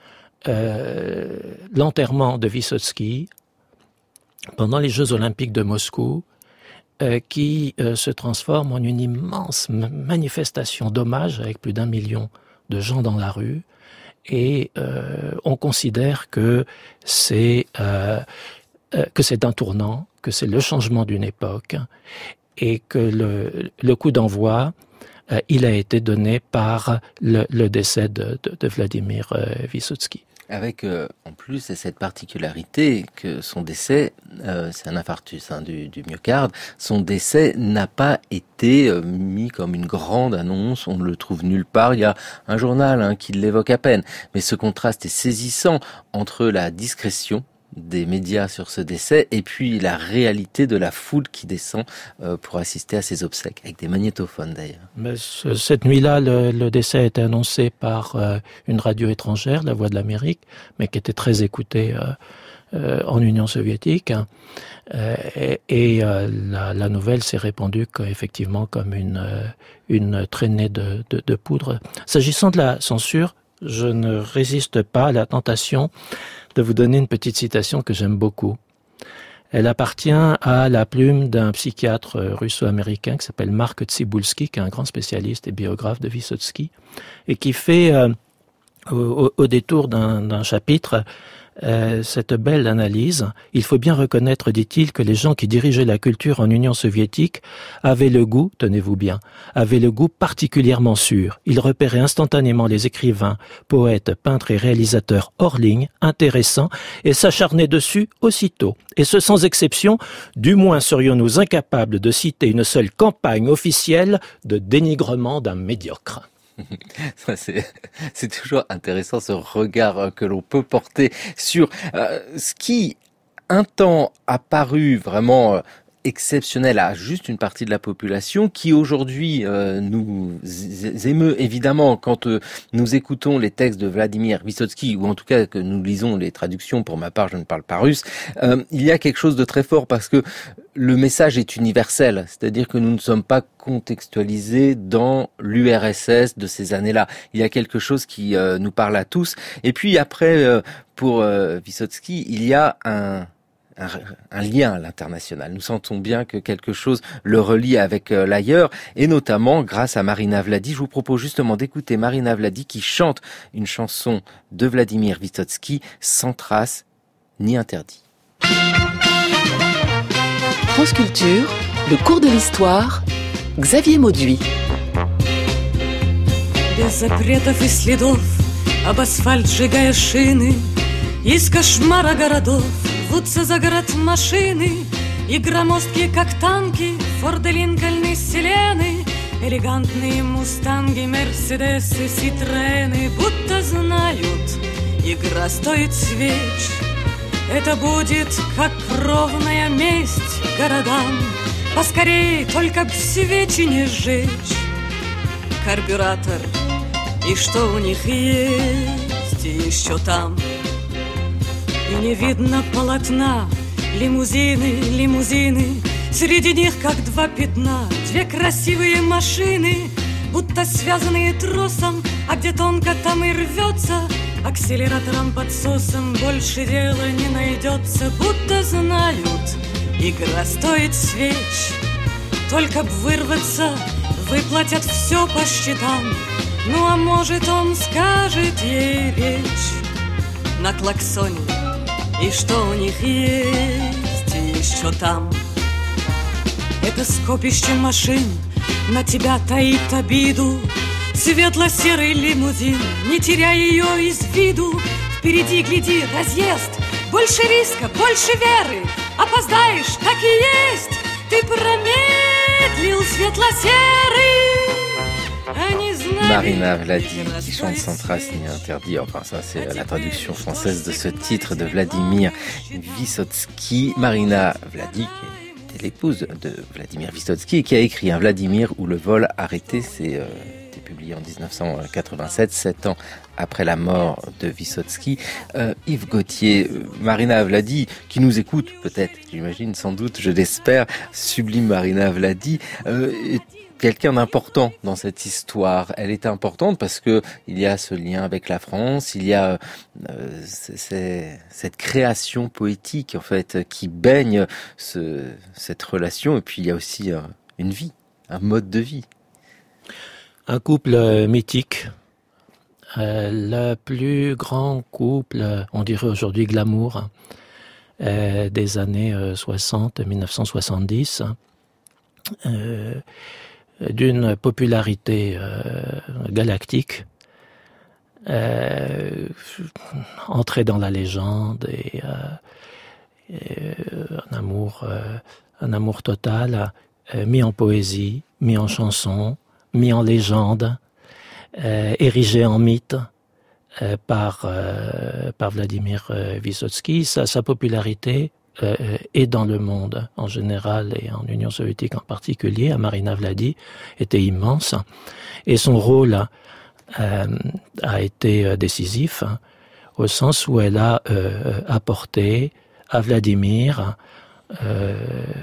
Euh, l'enterrement de Vysotsky pendant les Jeux Olympiques de Moscou, euh, qui euh, se transforme en une immense manifestation d'hommage avec plus d'un million de gens dans la rue, et euh, on considère que c'est euh, euh, que c'est un tournant, que c'est le changement d'une époque, et que le, le coup d'envoi euh, il a été donné par le, le décès de, de, de Vladimir euh, Vysotsky. Avec euh, en plus cette particularité que son décès, euh, c'est un infarctus hein, du, du myocarde, son décès n'a pas été euh, mis comme une grande annonce, on ne le trouve nulle part, il y a un journal hein, qui l'évoque à peine, mais ce contraste est saisissant entre la discrétion des médias sur ce décès et puis la réalité de la foule qui descend euh, pour assister à ses obsèques, avec des magnétophones d'ailleurs. Mais ce, cette nuit-là, le, le décès a été annoncé par euh, une radio étrangère, La Voix de l'Amérique, mais qui était très écoutée euh, euh, en Union soviétique. Hein. Euh, et et euh, la, la nouvelle s'est répandue effectivement comme une, euh, une traînée de, de, de poudre. S'agissant de la censure, je ne résiste pas à la tentation de vous donner une petite citation que j'aime beaucoup. Elle appartient à la plume d'un psychiatre russo-américain qui s'appelle Mark Tsibulski, qui est un grand spécialiste et biographe de Vysotsky, et qui fait euh, au, au, au détour d'un, d'un chapitre, Euh, cette belle analyse. Il faut bien reconnaître, dit-il, que les gens qui dirigeaient la culture en Union soviétique avaient le goût, tenez-vous bien, avaient le goût particulièrement sûr. Ils repéraient instantanément les écrivains, poètes, peintres et réalisateurs hors ligne, intéressants, et s'acharnaient dessus aussitôt. Et ce sans exception, du moins serions-nous incapables de citer une seule campagne officielle de dénigrement d'un médiocre. Ça, c'est, c'est toujours intéressant ce regard que l'on peut porter sur euh, ce qui, un temps, a paru vraiment euh, exceptionnel à juste une partie de la population, qui aujourd'hui euh, nous émeut évidemment quand euh, nous écoutons les textes de Vladimir Vysotsky, ou en tout cas que nous lisons les traductions. Pour ma part, je ne parle pas russe. Euh, il y a quelque chose de très fort parce que le message est universel, c'est-à-dire que nous ne sommes pas contextualisés dans l'U R S S de ces années-là. Il y a quelque chose qui euh, nous parle à tous. Et puis après, euh, pour euh, Vysotsky, il y a un, un, un lien à l'international. Nous sentons bien que quelque chose le relie avec euh, l'ailleurs, et notamment grâce à Marina Vladi. Je vous propose justement d'écouter Marina Vladi qui chante une chanson de Vladimir Vysotsky, Sans trace ni interdit. France Culture, le cours de l'histoire, Xavier Mauduit. Без запретов и следов, об асфальт сжигая шины, из кошмара городов рвутся за город машины, и громоздкие, как танки, Форды, Линкольны, Селены, элегантные мустанги, Мерседесы, Ситроены, будто знают, игра стоит свеч. Это будет как кровная месть городам. Поскорей, только б свечи не сжечь. Карбюратор, и что у них есть еще там. И не видно полотна, лимузины, лимузины. Среди них, как два пятна, две красивые машины, будто связанные тросом, а где тонко, там и рвется. Акселератором, подсосом больше дела не найдется. Будто знают, игра стоит свеч. Только б вырваться, выплатят все по счетам. Ну а может он скажет ей речь на клаксоне, и что у них есть еще там. Это скопище машин на тебя таит обиду. Светло-серый лимузин, не теряй ее из виду. Впереди, гляди, разъезд. Больше риска, больше веры. Опоздаешь, так и есть. Ты промедлил, светло-серый. Marina Vladi qui chante Sans trace ni interdit. Enfin, ça, c'est la traduction française de ce titre de Vladimir Vysotsky. Marina Vladi, qui était l'épouse de Vladimir Vysotsky et qui a écrit un Vladimir ou le vol arrêté. C'est euh, publié en dix-neuf cent quatre-vingt-sept, sept ans après la mort de Vysotsky. Euh, Yves Gauthier, Marina Vladi, qui nous écoute peut-être, j'imagine, sans doute, je l'espère, sublime Marina Vladi, euh, est quelqu'un d'important dans cette histoire. Elle est importante parce que il y a ce lien avec la France, il y a euh, c'est, c'est, cette création poétique en fait qui baigne ce, cette relation, et puis il y a aussi euh, une vie, un mode de vie. Un couple mythique, euh, le plus grand couple, on dirait aujourd'hui glamour, euh, des années soixante, dix-neuf cent soixante-dix, euh, d'une popularité euh, galactique, euh, entré dans la légende et, euh, et un amour, euh, un amour total, euh, mis en poésie, mis en chanson, mis en légende, euh, érigé en mythe euh, par euh, par Vladimir euh, Vysotsky. Sa, sa popularité euh, est dans le monde en général et en Union soviétique en particulier. À Marina Vladi était immense et son rôle euh, a été décisif hein, au sens où elle a euh, apporté à Vladimir euh,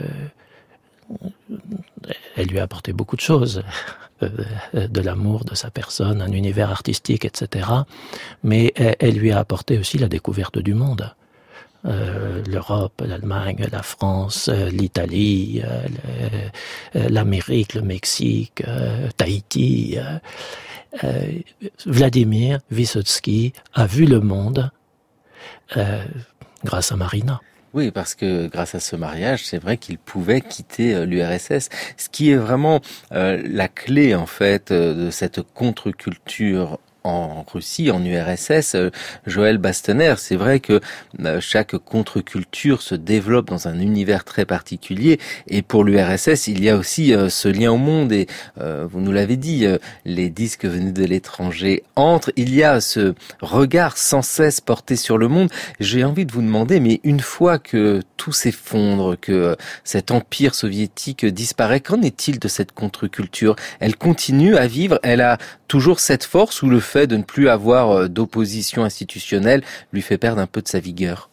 elle lui a apporté beaucoup de choses, de l'amour de sa personne, un univers artistique, et cetera. Mais elle lui a apporté aussi la découverte du monde. Euh, l'Europe, l'Allemagne, la France, l'Italie, euh, l'Amérique, le Mexique, euh, Tahiti. Euh, euh, Vladimir Vysotsky a vu le monde euh, grâce à Marina. Oui, parce que grâce à ce mariage, c'est vrai qu'il pouvait quitter l'U R S S, ce qui est vraiment euh, la clé en fait de cette contre-culture en Russie, en U R S S. Joël Bastener, c'est vrai que chaque contre-culture se développe dans un univers très particulier, et pour l'U R S S, il y a aussi euh, ce lien au monde, et euh, vous nous l'avez dit, euh, les disques venus de l'étranger entrent, il y a ce regard sans cesse porté sur le monde. J'ai envie de vous demander, mais une fois que tout s'effondre, que euh, cet empire soviétique disparaît, qu'en est-il de cette contre-culture? Elle continue à vivre, elle a toujours cette force, ou le fait de ne plus avoir d'opposition institutionnelle lui fait perdre un peu de sa vigueur?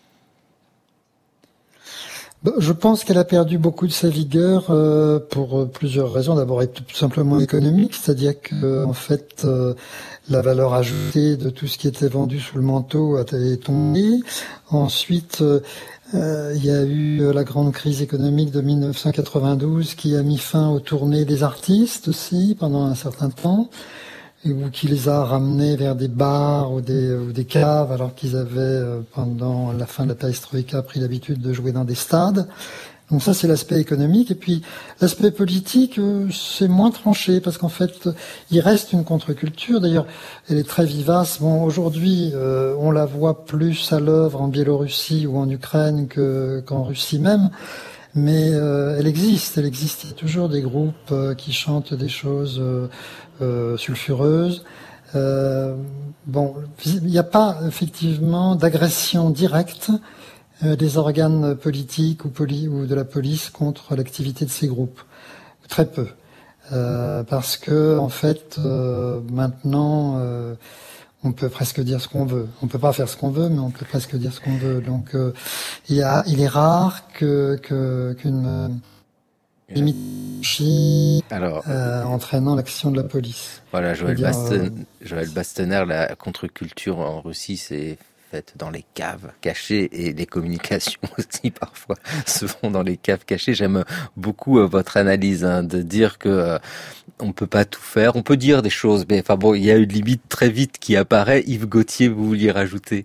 Je pense qu'elle a perdu beaucoup de sa vigueur euh, pour plusieurs raisons. D'abord, tout simplement économique, c'est-à-dire que en fait, euh, la valeur ajoutée de tout ce qui était vendu sous le manteau a tombé. Ensuite, euh, euh, il y a eu la grande crise économique de mille neuf cent quatre-vingt-douze qui a mis fin aux tournées des artistes aussi pendant un certain temps, ou qui les a ramenés vers des bars ou des, ou des caves, alors qu'ils avaient, pendant la fin de la perestroïka, pris l'habitude de jouer dans des stades. Donc ça, c'est l'aspect économique. Et puis, l'aspect politique, c'est moins tranché, parce qu'en fait, il reste une contre-culture. D'ailleurs, elle est très vivace. Bon, aujourd'hui, euh, on la voit plus à l'œuvre en Biélorussie ou en Ukraine que, qu'en Russie même. Mais euh, elle existe, elle existe. Il y a toujours des groupes euh, qui chantent des choses euh, euh, sulfureuses. Euh, bon, il n'y a pas effectivement d'agression directe euh, des organes politiques ou, poli- ou de la police contre l'activité de ces groupes. Très peu, euh, parce que en fait, euh, maintenant. Euh, On peut presque dire ce qu'on veut. On peut pas faire ce qu'on veut, mais on peut presque dire ce qu'on veut. Donc, euh, il, y a, il est rare que, que qu'une euh, limite Alors, euh, entraînant l'action de la police. Voilà, Joël, dire, Basten, euh, Joël Bastener, la contre-culture en Russie, c'est faite dans les caves cachées, et les communications aussi parfois se font dans les caves cachées. J'aime beaucoup euh, votre analyse, hein, de dire que euh, on peut pas tout faire. On peut dire des choses, mais enfin bon, il y a une limite très vite qui apparaît. Yves Gauthier, vous vouliez rajouter?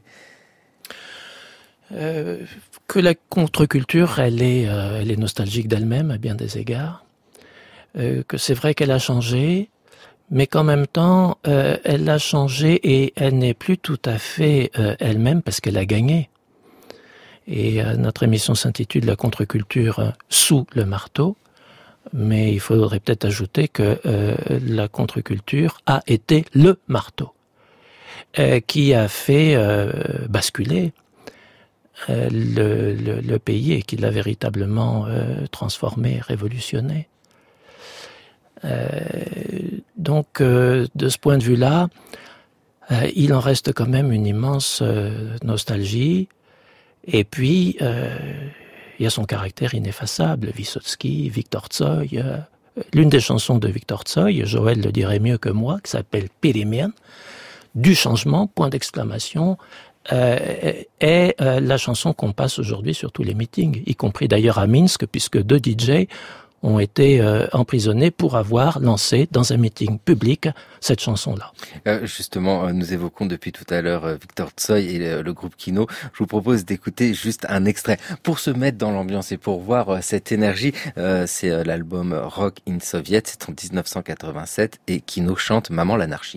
Euh, que la contre-culture, elle est, euh, elle est nostalgique d'elle-même à bien des égards. Euh, que c'est vrai qu'elle a changé, mais qu'en même temps, euh, elle a changé et elle n'est plus tout à fait euh, elle-même parce qu'elle a gagné. Et euh, notre émission s'intitule La contre-culture euh, sous le marteau, mais il faudrait peut-être ajouter que euh, la contre-culture a été le marteau euh, qui a fait euh, basculer euh, le, le, le pays et qui l'a véritablement euh, transformé, révolutionné. Euh, donc, euh, de ce point de vue-là, euh, il en reste quand même une immense euh, nostalgie. Et puis, euh, il y a son caractère ineffaçable. Vysotsky, Victor Tsoi. Euh, l'une des chansons de Victor Tsoi, Joël le dirait mieux que moi, qui s'appelle Peremien, du changement, point d'exclamation, euh, est euh, la chanson qu'on passe aujourd'hui sur tous les meetings, y compris d'ailleurs à Minsk, puisque deux D J ont été euh, emprisonnés pour avoir lancé dans un meeting public cette chanson-là. Euh, justement, nous évoquons depuis tout à l'heure euh, Victor Tsoi et le, le groupe Kino. Je vous propose d'écouter juste un extrait pour se mettre dans l'ambiance et pour voir euh, cette énergie. Euh, c'est euh, l'album Rock in Soviet, c'est en dix-neuf cent quatre-vingt-sept, et Kino chante Maman l'anarchie.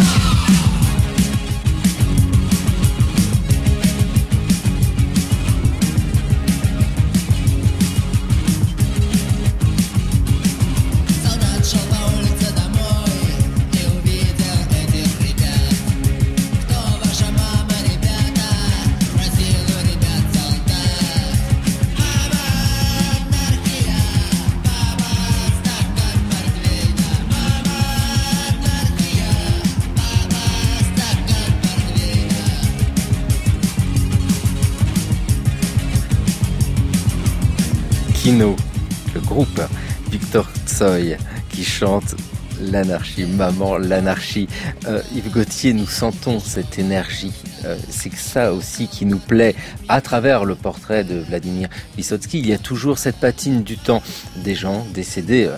Kino, le groupe, Victor Tsoi qui chante l'anarchie, maman l'anarchie. Euh, Yves Gauthier, nous sentons cette énergie. Euh, c'est ça aussi qui nous plaît à travers le portrait de Vladimir Vysotsky. Il y a toujours cette patine du temps, des gens décédés. Euh,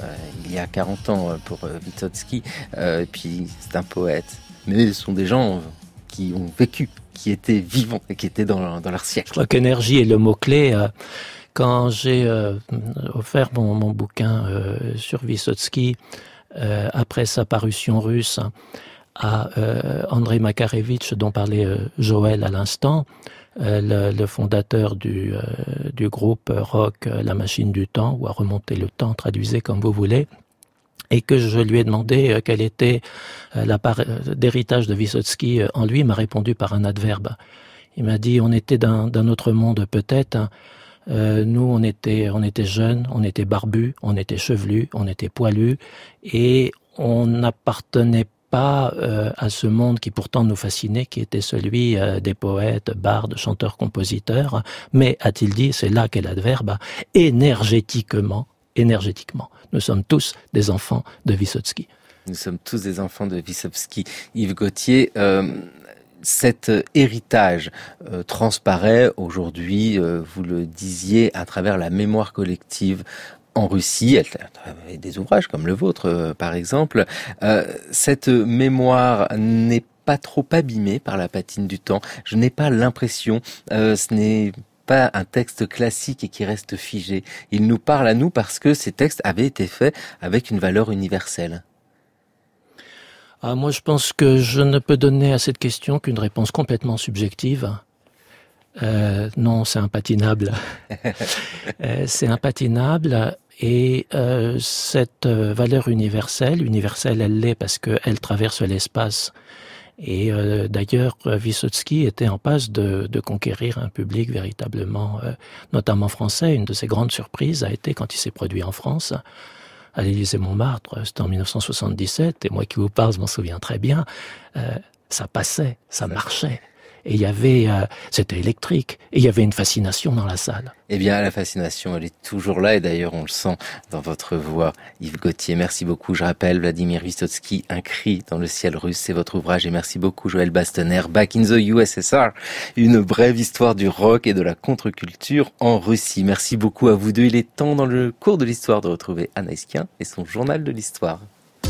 il y a quarante ans pour Vysotsky, euh, et puis c'est un poète. Mais ce sont des gens qui ont vécu, qui étaient vivants et qui étaient dans, dans leur siècle. Je crois qu'énergie est le mot-clé. Quand j'ai euh, offert mon, mon bouquin euh, sur Vysotsky, euh, après sa parution russe, à euh, Andrei Makarevitch, dont parlait euh, Joël à l'instant, euh, le, le fondateur du, euh, du groupe rock euh, La Machine du Temps, ou À remonter le temps, traduisez comme vous voulez, et que je lui ai demandé euh, quelle était euh, la part euh, d'héritage de Vysotsky euh, en lui, il m'a répondu par un adverbe. Il m'a dit, on était d'un, d'un autre monde peut-être, hein. Euh, nous, on était, on était jeunes, on était barbus, on était chevelus, on était poilus, et on n'appartenait pas euh, à ce monde qui pourtant nous fascinait, qui était celui euh, des poètes, bardes, chanteurs, compositeurs. Mais, a-t-il dit, c'est là qu'est l'adverbe, énergétiquement, énergétiquement, nous sommes tous des enfants de Vysotsky. Nous sommes tous des enfants de Vysotsky. Yves Gauthier, euh, cet héritage euh, transparaît aujourd'hui, euh, vous le disiez, à travers la mémoire collective en Russie, elle a des ouvrages comme le vôtre, euh, par exemple. Euh, cette mémoire n'est pas trop abîmée par la patine du temps. Je n'ai pas l'impression, euh, ce n'est pas un texte classique et qui reste figé. Il nous parle à nous parce que ces textes avaient été faits avec une valeur universelle. Ah, moi, je pense que je ne peux donner à cette question qu'une réponse complètement subjective. Euh, non, c'est impatinable. euh, c'est impatinable et euh, cette valeur universelle, universelle elle l'est parce qu'elle traverse l'espace. Et euh, d'ailleurs, Vysotsky était en passe de, de conquérir un public véritablement, euh, notamment français. Une de ses grandes surprises a été quand il s'est produit en France, à l'Élysée-Montmartre, c'était en dix-neuf cent soixante-dix-sept, et moi qui vous parle, je m'en souviens très bien, euh, ça passait, ça marchait. Et il y avait, euh, c'était électrique, et il y avait une fascination dans la salle. Eh bien, la fascination, elle est toujours là, et d'ailleurs, on le sent dans votre voix, Yves Gauthier. Merci beaucoup. Je rappelle, Vladimir Vysotsky, Un cri dans le ciel russe, c'est votre ouvrage, et merci beaucoup, Joël Bastener. Back in the U S S R, une brève histoire du rock et de la contre-culture en Russie. Merci beaucoup à vous deux. Il est temps, dans le cours de l'histoire, de retrouver Anaïs Kien et son journal de l'histoire.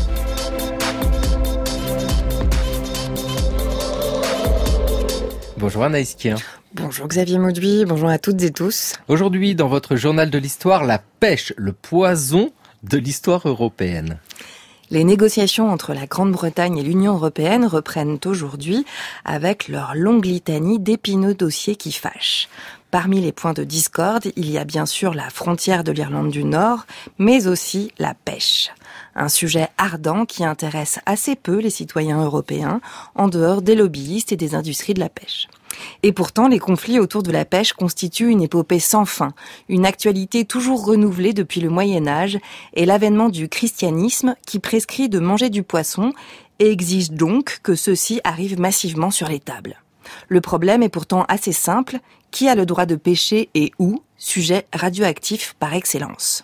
Bonjour Anaïs Kien. Bonjour Xavier Mauduit, bonjour à toutes et tous. Aujourd'hui, dans votre journal de l'histoire, la pêche, le poison de l'histoire européenne. Les négociations entre la Grande-Bretagne et l'Union européenne reprennent aujourd'hui avec leur longue litanie d'épineux dossiers qui fâchent. Parmi les points de discorde, il y a bien sûr la frontière de l'Irlande du Nord, mais aussi la pêche. Un sujet ardent qui intéresse assez peu les citoyens européens, en dehors des lobbyistes et des industries de la pêche. Et pourtant, les conflits autour de la pêche constituent une épopée sans fin, une actualité toujours renouvelée depuis le Moyen-Âge et l'avènement du christianisme qui prescrit de manger du poisson et exige donc que ceux-ci arrivent massivement sur les tables. Le problème est pourtant assez simple, qui a le droit de pêcher et où, sujet radioactif par excellence.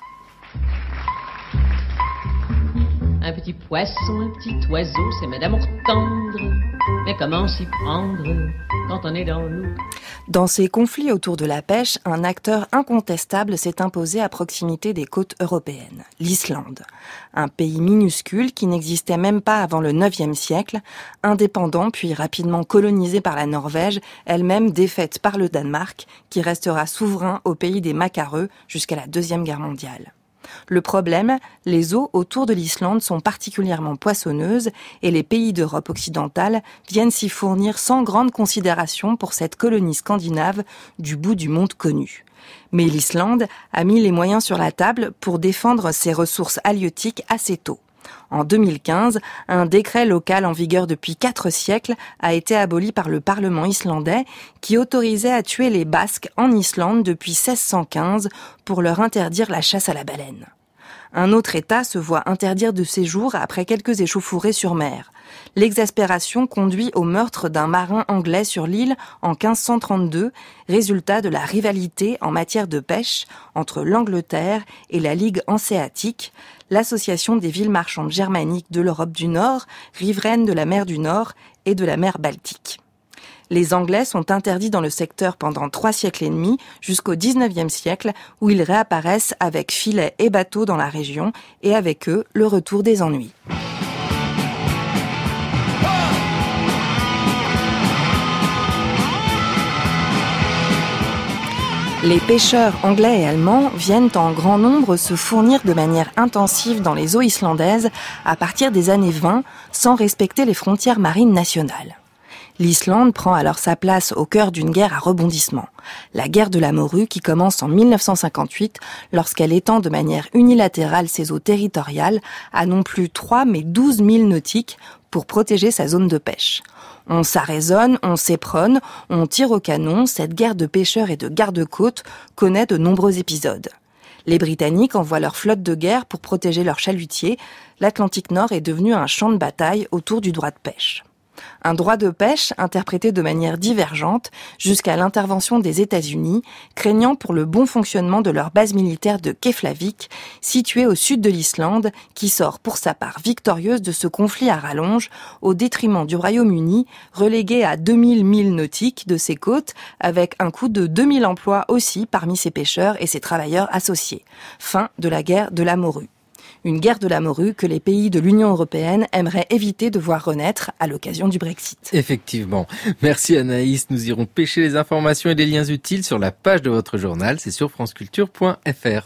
Un petit poisson, un petit oiseau, c'est madame tendre. Mais comment s'y prendre quand on est dans l'eau? Dans ces conflits autour de la pêche, un acteur incontestable s'est imposé à proximité des côtes européennes, l'Islande. Un pays minuscule qui n'existait même pas avant le neuvième siècle, indépendant puis rapidement colonisé par la Norvège, elle-même défaite par le Danemark, qui restera souverain au pays des Macareux jusqu'à la Deuxième Guerre mondiale. Le problème, les eaux autour de l'Islande sont particulièrement poissonneuses et les pays d'Europe occidentale viennent s'y fournir sans grande considération pour cette colonie scandinave du bout du monde connu. Mais l'Islande a mis les moyens sur la table pour défendre ses ressources halieutiques assez tôt. En deux mille quinze, un décret local en vigueur depuis quatre siècles a été aboli par le Parlement islandais qui autorisait à tuer les Basques en Islande depuis seize cent quinze pour leur interdire la chasse à la baleine. Un autre État se voit interdire de séjour après quelques échauffourées sur mer. L'exaspération conduit au meurtre d'un marin anglais sur l'île en quinze cent trente-deux, résultat de la rivalité en matière de pêche entre l'Angleterre et la Ligue hanséatique, l'association des villes marchandes germaniques de l'Europe du Nord, riveraines de la mer du Nord et de la mer Baltique. Les Anglais sont interdits dans le secteur pendant trois siècles et demi, jusqu'au dix-neuvième siècle, où ils réapparaissent avec filets et bateaux dans la région, et avec eux, le retour des ennuis. Les pêcheurs anglais et allemands viennent en grand nombre se fournir de manière intensive dans les eaux islandaises à partir des années vingt, sans respecter les frontières marines nationales. L'Islande prend alors sa place au cœur d'une guerre à rebondissement. La guerre de la morue qui commence en mille neuf cent cinquante-huit lorsqu'elle étend de manière unilatérale ses eaux territoriales à non plus trois mais douze milles nautiques pour protéger sa zone de pêche. On s'arraisonne, on s'éperonne, on tire au canon, cette guerre de pêcheurs et de garde-côtes connaît de nombreux épisodes. Les Britanniques envoient leur flotte de guerre pour protéger leurs chalutiers. L'Atlantique Nord est devenu un champ de bataille autour du droit de pêche. Un droit de pêche interprété de manière divergente jusqu'à l'intervention des États-Unis, craignant pour le bon fonctionnement de leur base militaire de Keflavik, située au sud de l'Islande, qui sort pour sa part victorieuse de ce conflit à rallonge, au détriment du Royaume-Uni, relégué à deux mille milles nautiques de ses côtes, avec un coût de deux mille emplois aussi parmi ses pêcheurs et ses travailleurs associés. Fin de la guerre de la morue. Une guerre de la morue que les pays de l'Union européenne aimeraient éviter de voir renaître à l'occasion du Brexit. Effectivement. Merci Anaïs. Nous irons pêcher les informations et les liens utiles sur la page de votre journal. C'est sur franceculture point f r.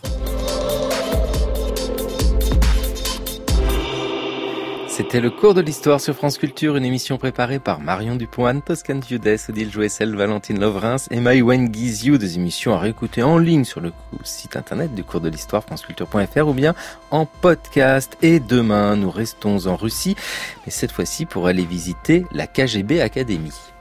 C'était le cours de l'histoire sur France Culture, une émission préparée par Marion Dupoint, Toscan Viudes, Odile Joessel, Valentine Lovrins et Maïwen Guizou. Des émissions à réécouter en ligne sur le site internet du cours de l'histoire franceculture point f r ou bien en podcast. Et demain, nous restons en Russie, mais cette fois-ci pour aller visiter la K G B Academy.